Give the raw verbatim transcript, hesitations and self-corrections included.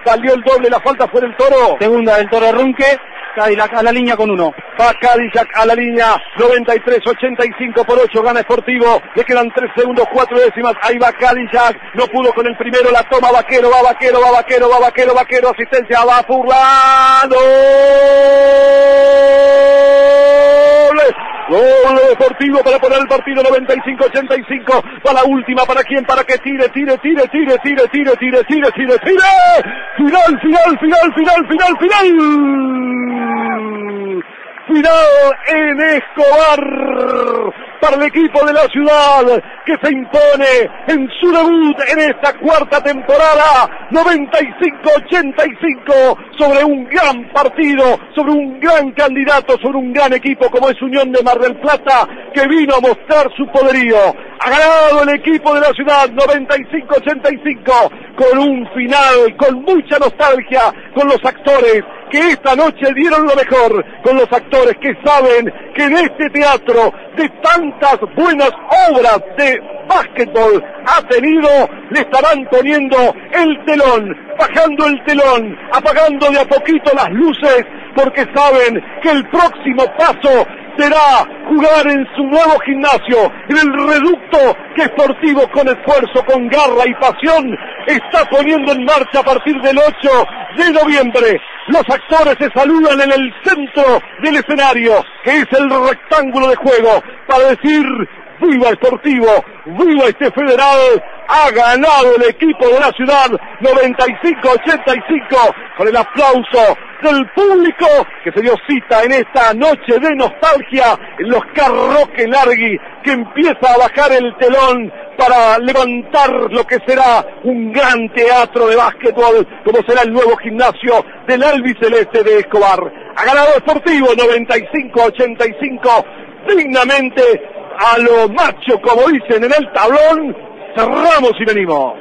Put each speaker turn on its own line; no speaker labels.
Salió el doble, la falta fue del Toro.
Segunda del Toro Runque. Cadillac a la línea con uno.
Va Cadillac a la línea, noventa y tres ochenta y cinco por ocho, gana Sportivo, le quedan tres segundos, cuatro décimas, ahí va Cadillac, no pudo con el primero, la toma Vaquero, va Vaquero, va Vaquero, va Vaquero, Vaquero, asistencia, va Furlan, gol Deportivo para poner el partido, noventa y cinco ochenta y cinco, va la última, ¿para quién? Para que tire, tire, tire, tire, tire, tire, tire, tire, tire, tire, final, final, final, final, final, final. Final en Escobar para el equipo de la ciudad que se impone en su debut en esta cuarta temporada, noventa y cinco ochenta y cinco, sobre un gran partido, sobre un gran candidato, sobre un gran equipo como es Unión de Mar del Plata, que vino a mostrar su poderío. Ha ganado el equipo de la ciudad, noventa y cinco ochenta y cinco, con un final, con mucha nostalgia, con los actores que esta noche dieron lo mejor, con los actores que saben que en este teatro de tantas buenas obras de básquetbol ha tenido, le estarán poniendo el telón, bajando el telón, apagando de a poquito las luces, porque saben que el próximo paso será jugar en su nuevo gimnasio, en el reducto que Sportivo, con esfuerzo, con garra y pasión, está poniendo en marcha a partir del ocho de noviembre. Los actores se saludan en el centro del escenario, que es el rectángulo de juego, para decir: ¡viva Sportivo! ¡Viva este federal! Ha ganado el equipo de la ciudad, noventa y cinco ochenta y cinco, con el aplauso del público que se dio cita en esta noche de nostalgia en los Carroque Largui, que empieza a bajar el telón para levantar lo que será un gran teatro de básquetbol, como será el nuevo gimnasio del albiceleste de Escobar. Ha ganado Sportivo, noventa y cinco ochenta y cinco, dignamente, a lo macho, como dicen en el tablón. Cerramos y venimos.